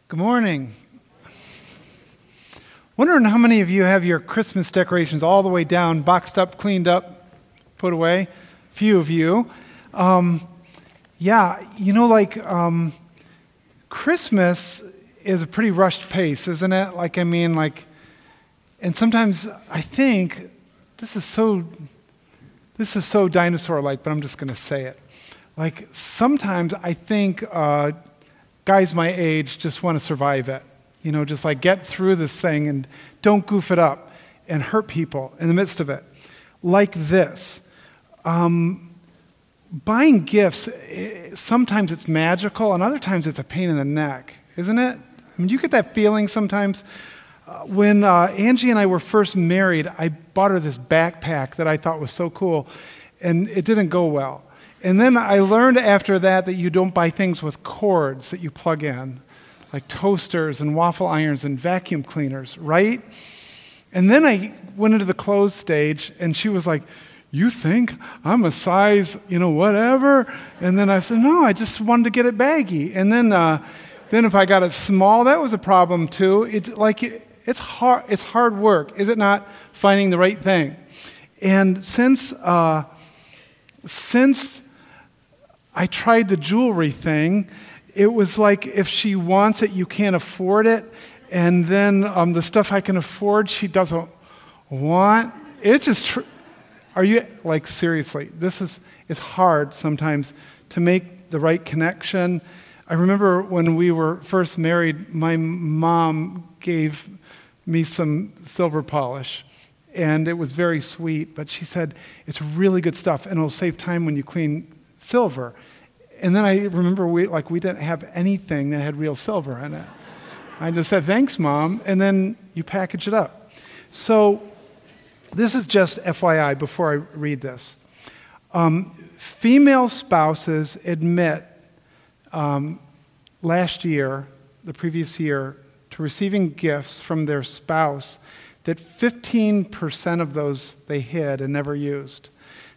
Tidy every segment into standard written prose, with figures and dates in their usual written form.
Good morning. Wondering how many of you have your Christmas decorations all the way down, boxed up, cleaned up, put away? Few of you. Christmas is a pretty rushed pace, isn't it? And sometimes I think this is so dinosaur-like, but I'm just going to say it. Sometimes I think guys my age just want to survive it. Just get through this thing and don't goof it up and hurt people in the midst of it. Like this. Buying gifts, sometimes it's magical and other times it's a pain in the neck, isn't it? You get that feeling sometimes. When Angie and I were first married, I bought her this backpack that I thought was so cool, and it didn't go well. And then I learned after that you don't buy things with cords that you plug in, like toasters and waffle irons and vacuum cleaners, right? And then I went into the clothes stage, and she was like, "You think I'm a size, whatever?" And then I said, "No, I just wanted to get it baggy." And then if I got it small, that was a problem too. It's hard work, is it not, finding the right thing? And since I tried the jewelry thing, it was like if she wants it, you can't afford it. And then the stuff I can afford, she doesn't want. It's just, are you, seriously, it's hard sometimes to make the right connection. I remember when we were first married, my mom gave me some silver polish. And it was very sweet, but she said, "It's really good stuff, and it'll save time when you clean silver." And then I remember we didn't have anything that had real silver in it. I just said, "Thanks, Mom," and then you package it up. So this is just FYI before I read this. Female spouses admit the previous year, to receiving gifts from their spouse that 15% of those they hid and never used.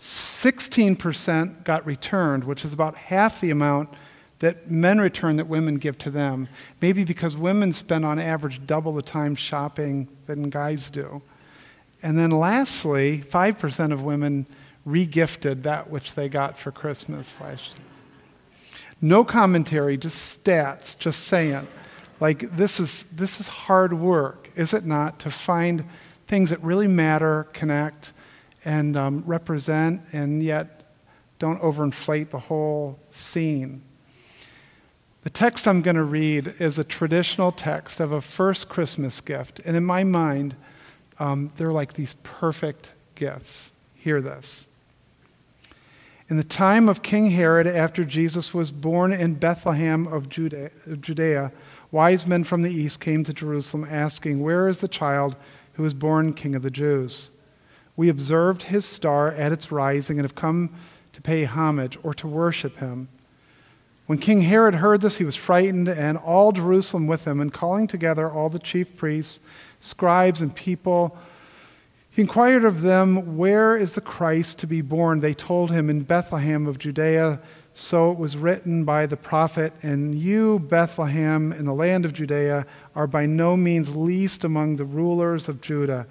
16% got returned, which is about half the amount that men return that women give to them. Maybe because women spend on average double the time shopping than guys do. And then lastly, 5% of women re-gifted that which they got for Christmas last year. No commentary, just stats, just saying. This is hard work, is it not, to find things that really matter, connect, and represent, and yet don't overinflate the whole scene. The text I'm going to read is a traditional text of a first Christmas gift, and in my mind, they're like these perfect gifts. Hear this. In the time of King Herod, after Jesus was born in Bethlehem of Judea, wise men from the east came to Jerusalem asking, "Where is the child who was born King of the Jews? We observed his star at its rising and have come to pay homage or to worship him." When King Herod heard this, he was frightened, and all Jerusalem with him, and calling together all the chief priests, scribes, and people, he inquired of them, "Where is the Christ to be born?" They told him, "In Bethlehem of Judea, so it was written by the prophet, and you, Bethlehem, in the land of Judea, are by no means least among the rulers of Judah.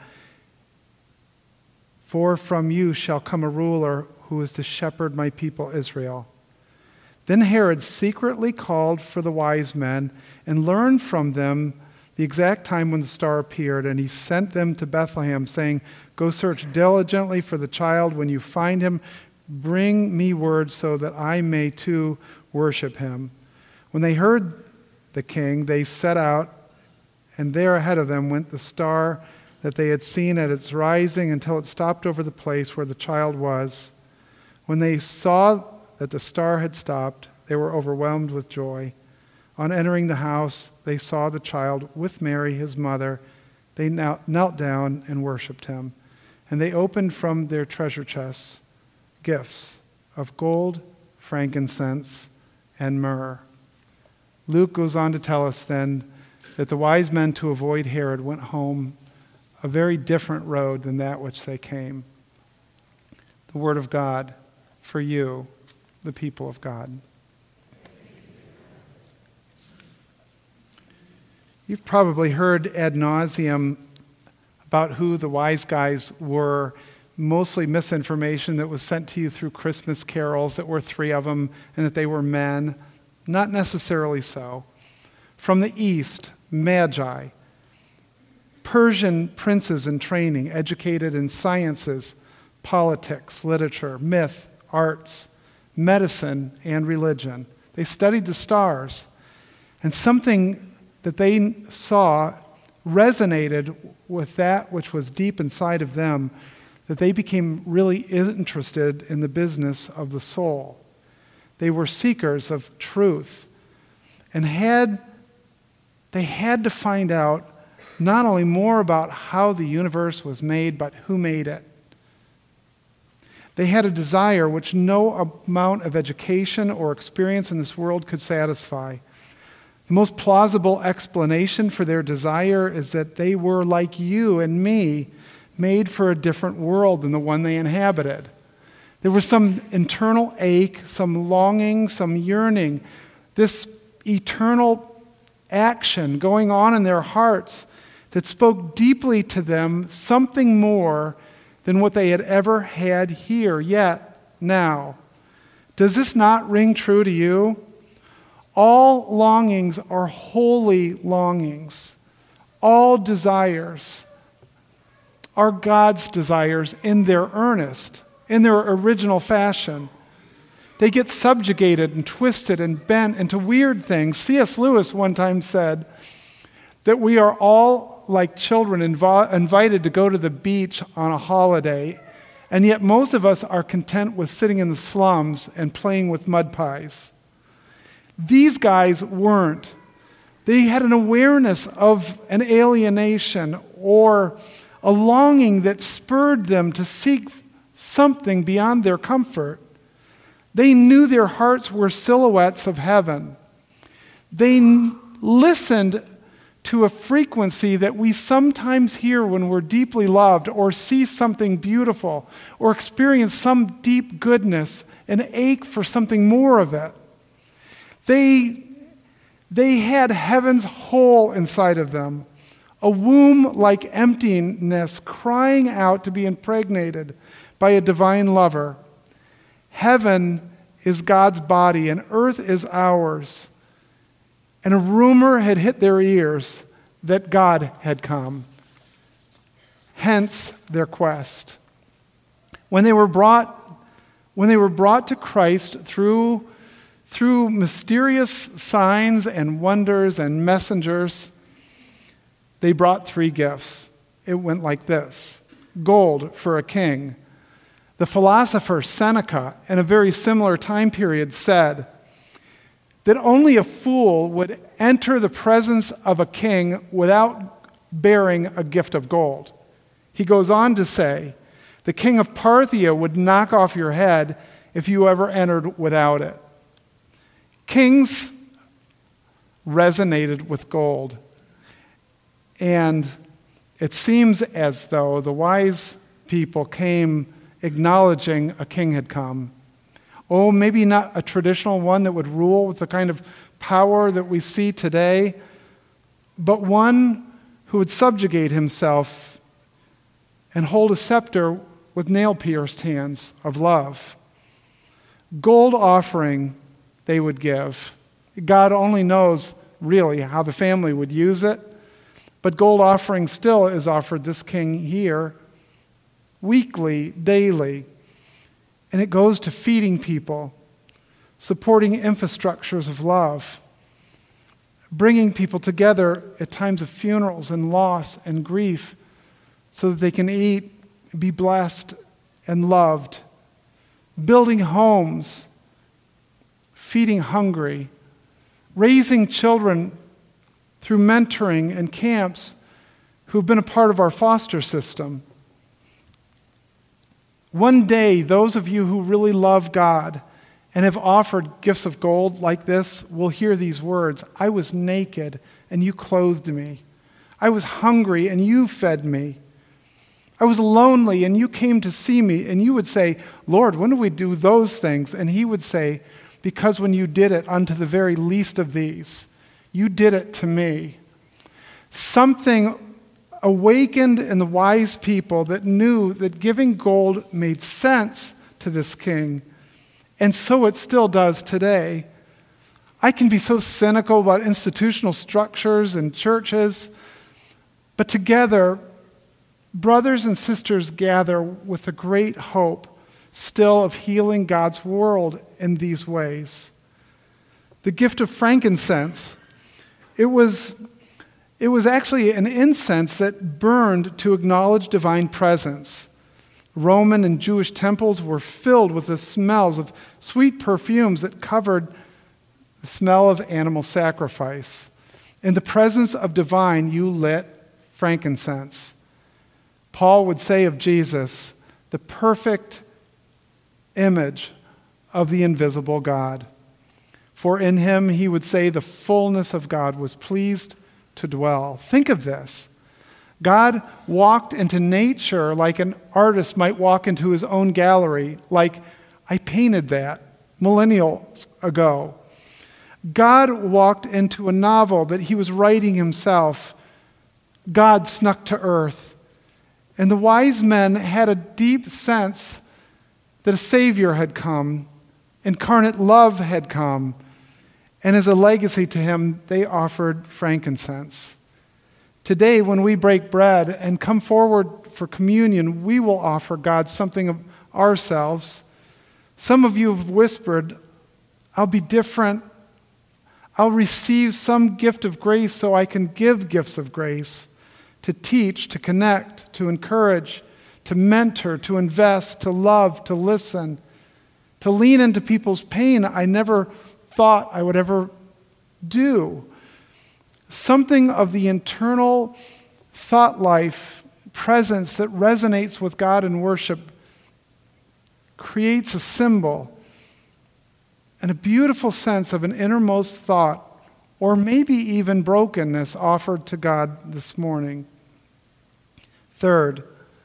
For from you shall come a ruler who is to shepherd my people Israel." Then Herod secretly called for the wise men and learned from them the exact time when the star appeared, and he sent them to Bethlehem, saying, "Go search diligently for the child. When you find him, bring me word so that I may too worship him." When they heard the king, they set out, and there ahead of them went the star that they had seen at its rising until it stopped over the place where the child was. When they saw that the star had stopped, they were overwhelmed with joy. On entering the house, they saw the child with Mary, his mother. They knelt down and worshipped him. And they opened from their treasure chests gifts of gold, frankincense, and myrrh. Luke goes on to tell us then that the wise men, to avoid Herod, went home a very different road than that which they came. The word of God for you, the people of God. You've probably heard ad nauseum about who the wise guys were, mostly misinformation that was sent to you through Christmas carols, that were 3 of them, and that they were men. Not necessarily so. From the East, Magi, Persian princes in training, educated in sciences, politics, literature, myth, arts, medicine, and religion. They studied the stars, and something that they saw resonated with that which was deep inside of them, that they became really interested in the business of the soul. They were seekers of truth, and they had to find out not only more about how the universe was made, but who made it. They had a desire which no amount of education or experience in this world could satisfy. The most plausible explanation for their desire is that they were, like you and me, made for a different world than the one they inhabited. There was some internal ache, some longing, some yearning, this eternal action going on in their hearts that spoke deeply to them, something more than what they had ever had here yet now. Does this not ring true to you? All longings are holy longings. All desires are God's desires in their earnest, in their original fashion. They get subjugated and twisted and bent into weird things. C.S. Lewis one time said that we are all like children invited to go to the beach on a holiday, and yet most of us are content with sitting in the slums and playing with mud pies. These guys weren't. They had an awareness of an alienation or a longing that spurred them to seek something beyond their comfort. They knew their hearts were silhouettes of heaven. They listened to a frequency that we sometimes hear when we're deeply loved or see something beautiful or experience some deep goodness and ache for something more of it. They had heaven's whole inside of them, a womb-like emptiness crying out to be impregnated by a divine lover. Heaven is God's body and earth is ours. And a rumor had hit their ears that God had come. Hence their quest. When they were brought to Christ through mysterious signs and wonders and messengers, they brought 3 gifts. It went like this: gold for a king. The philosopher Seneca, in a very similar time period, said that only a fool would enter the presence of a king without bearing a gift of gold. He goes on to say, the king of Parthia would knock off your head if you ever entered without it. Kings resonated with gold. And it seems as though the wise people came acknowledging a king had come. Oh, maybe not a traditional one that would rule with the kind of power that we see today, but one who would subjugate himself and hold a scepter with nail-pierced hands of love. Gold offering they would give. God only knows really how the family would use it, but gold offering still is offered this king here, weekly, daily, and it goes to feeding people, supporting infrastructures of love, bringing people together at times of funerals and loss and grief so that they can eat, be blessed, and loved, building homes, feeding hungry, raising children through mentoring and camps who've been a part of our foster system. One day, those of you who really love God and have offered gifts of gold like this will hear these words: I was naked and you clothed me. I was hungry and you fed me. I was lonely and you came to see me. And you would say, Lord, when do we do those things? And he would say, because when you did it unto the very least of these, you did it to me. Something awakened in the wise people that knew that giving gold made sense to this king, and so it still does today. I can be so cynical about institutional structures and churches, but together, brothers and sisters gather with a great hope still of healing God's world in these ways. The gift of frankincense, it was actually an incense that burned to acknowledge divine presence. Roman and Jewish temples were filled with the smells of sweet perfumes that covered the smell of animal sacrifice. In the presence of divine, you lit frankincense. Paul would say of Jesus, the perfect image of the invisible God. For in him, he would say, the fullness of God was pleased to dwell. Think of this. God walked into nature like an artist might walk into his own gallery, like I painted that millennia ago. God walked into a novel that he was writing himself. God snuck to earth. And the wise men had a deep sense that a Savior had come, incarnate love had come, and as a legacy to him, they offered frankincense. Today, when we break bread and come forward for communion, we will offer God something of ourselves. Some of you have whispered, I'll be different. I'll receive some gift of grace so I can give gifts of grace, to teach, to connect, to encourage, to mentor, to invest, to love, to listen, to lean into people's pain I never thought I would ever do. Something of the internal thought life, presence that resonates with God in worship creates a symbol and a beautiful sense of an innermost thought, or maybe even brokenness offered to God this morning. Third,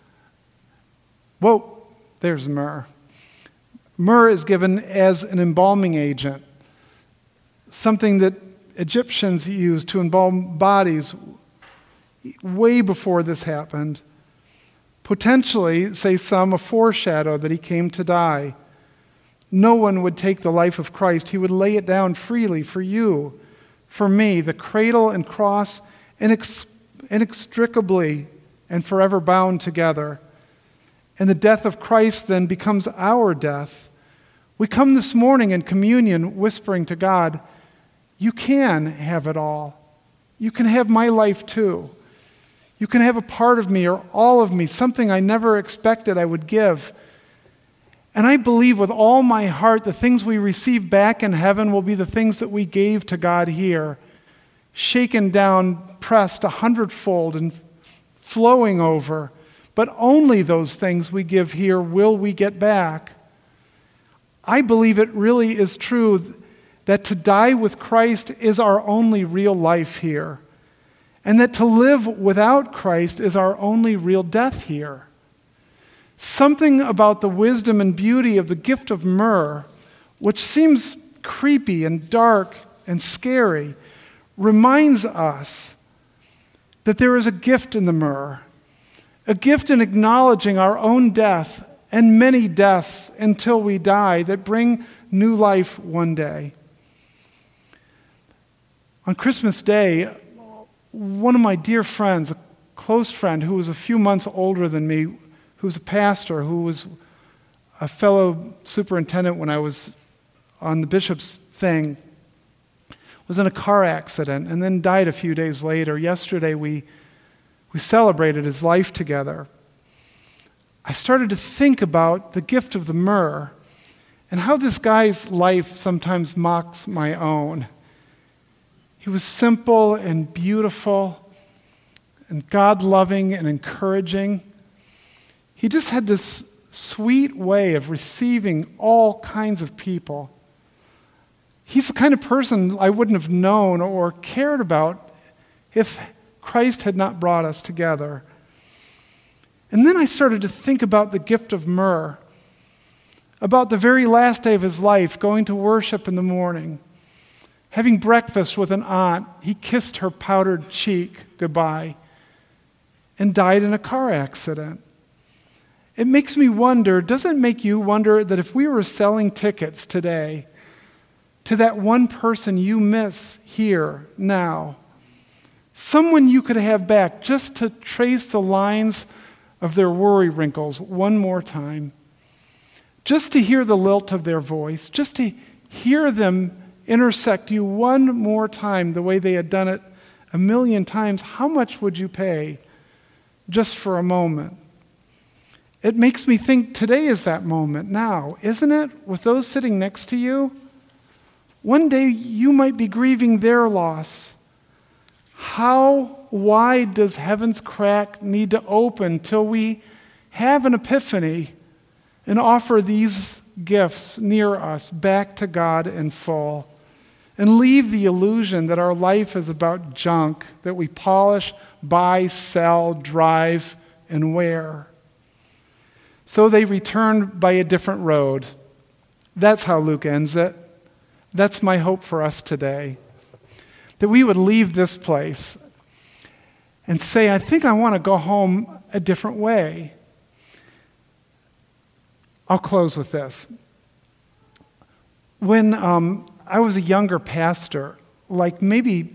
there's myrrh. Myrrh is given as an embalming agent, something that Egyptians used to embalm bodies way before this happened. Potentially, say some, a foreshadow that he came to die. No one would take the life of Christ. He would lay it down freely for you, for me, the cradle and cross inextricably and forever bound together. And the death of Christ then becomes our death. We come this morning in communion whispering to God, you can have it all. You can have my life too. You can have a part of me or all of me, something I never expected I would give. And I believe with all my heart the things we receive back in heaven will be the things that we gave to God here, shaken down, pressed 100-fold and flowing over. But only those things we give here will we get back. I believe it really is true that to die with Christ is our only real life here, and that to live without Christ is our only real death here. Something about the wisdom and beauty of the gift of myrrh, which seems creepy and dark and scary, reminds us that there is a gift in the myrrh, a gift in acknowledging our own death and many deaths until we die that bring new life one day. On Christmas Day, one of my dear friends, a close friend who was a few months older than me, who was a pastor, who was a fellow superintendent when I was on the bishop's thing, was in a car accident and then died a few days later. Yesterday we celebrated his life together. I started to think about the gift of the myrrh and how this guy's life sometimes mocks my own. He was simple and beautiful and God-loving and encouraging. He just had this sweet way of receiving all kinds of people. He's the kind of person I wouldn't have known or cared about if Christ had not brought us together. And then I started to think about the gift of myrrh, about the very last day of his life, going to worship in the morning, Having breakfast with an aunt, he kissed her powdered cheek goodbye and died in a car accident. It makes me wonder, does it make you wonder that if we were selling tickets today to that one person you miss here now, someone you could have back just to trace the lines of their worry wrinkles one more time, just to hear the lilt of their voice, just to hear them intersect you one more time the way they had done it a million times, how much would you pay just for a moment? It makes me think today is that moment now, isn't it? With those sitting next to you, one day you might be grieving their loss. How wide does heaven's crack need to open till we have an epiphany and offer these gifts near us back to God in full and leave the illusion that our life is about junk that we polish, buy, sell, drive, and wear? So they returned by a different road. That's how Luke ends it. That's my hope for us today. That we would leave this place and say, I think I want to go home a different way. I'll close with this. When I was a younger pastor, maybe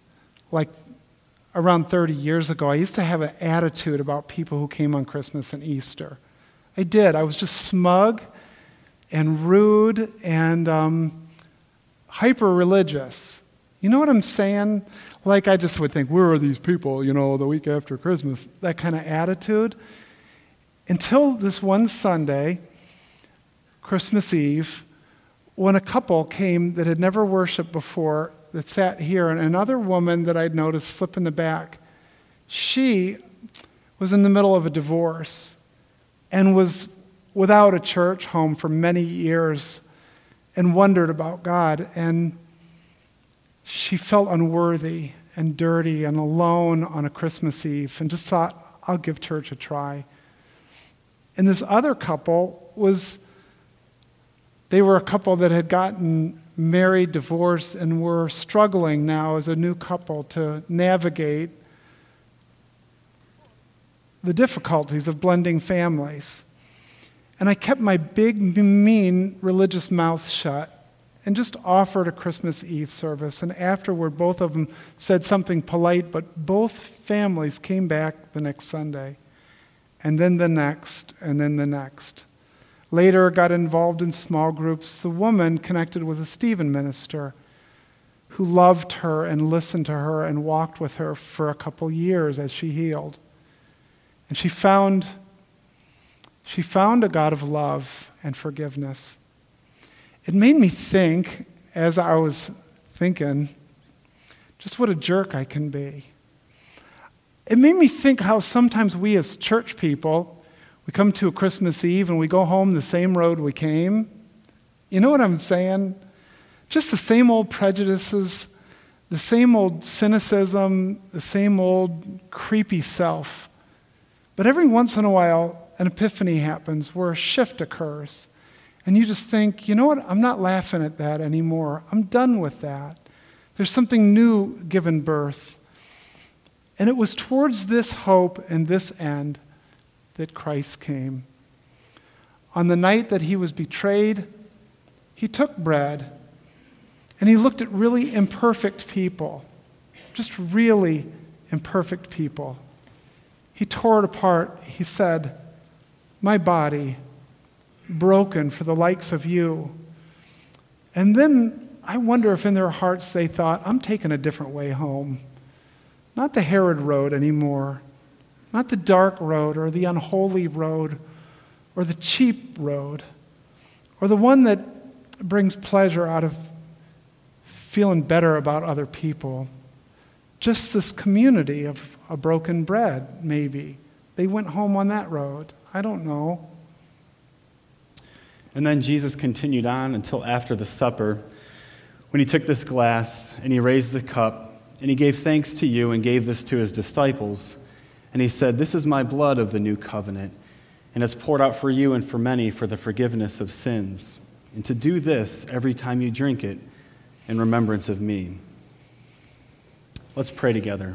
around 30 years ago, I used to have an attitude about people who came on Christmas and Easter. I did. I was just smug and rude and hyper-religious. You know what I'm saying? I just would think, where are these people, the week after Christmas? That kind of attitude. Until this one Sunday, Christmas Eve, when a couple came that had never worshiped before, that sat here, and another woman that I'd noticed slip in the back, she was in the middle of a divorce and was without a church home for many years and wondered about God. And she felt unworthy and dirty and alone on a Christmas Eve and just thought, I'll give church a try. And this other couple they were a couple that had gotten married, divorced, and were struggling now as a new couple to navigate the difficulties of blending families. And I kept my big, mean religious mouth shut and just offered a Christmas Eve service. And afterward, both of them said something polite, but both families came back the next Sunday. And then the next, and then the next. Later, got involved in small groups. The woman connected with a Stephen minister who loved her and listened to her and walked with her for a couple years as she healed. And she found a God of love and forgiveness. It made me think, as I was thinking, just what a jerk I can be. It made me think how sometimes we as church people, we come to a Christmas Eve and we go home the same road we came. You know what I'm saying? Just the same old prejudices, the same old cynicism, the same old creepy self. But every once in a while, an epiphany happens where a shift occurs. And you just think, you know what? I'm not laughing at that anymore. I'm done with that. There's something new given birth. And it was towards this hope and this end that Christ came. On the night that he was betrayed, he took bread and he looked at really imperfect people, just really imperfect people. He tore it apart. He said, my body, broken for the likes of you. And then I wonder if in their hearts they thought, I'm taking a different way home. Not the Herod road anymore. Not the dark road or the unholy road or the cheap road or the one that brings pleasure out of feeling better about other people. Just this community of a broken bread, maybe. They went home on that road. I don't know. And then Jesus continued on until after the supper, when he took this glass and he raised the cup and he gave thanks to you and gave this to his disciples. And he said, this is my blood of the new covenant, and it's poured out for you and for many for the forgiveness of sins. And to do this every time you drink it in remembrance of me. Let's pray together.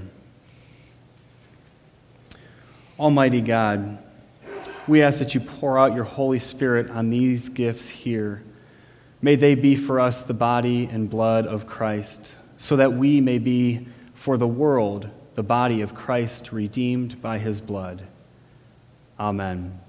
Almighty God, we ask that you pour out your Holy Spirit on these gifts here. May they be for us the body and blood of Christ, so that we may be for the world the body of Christ redeemed by his blood. Amen.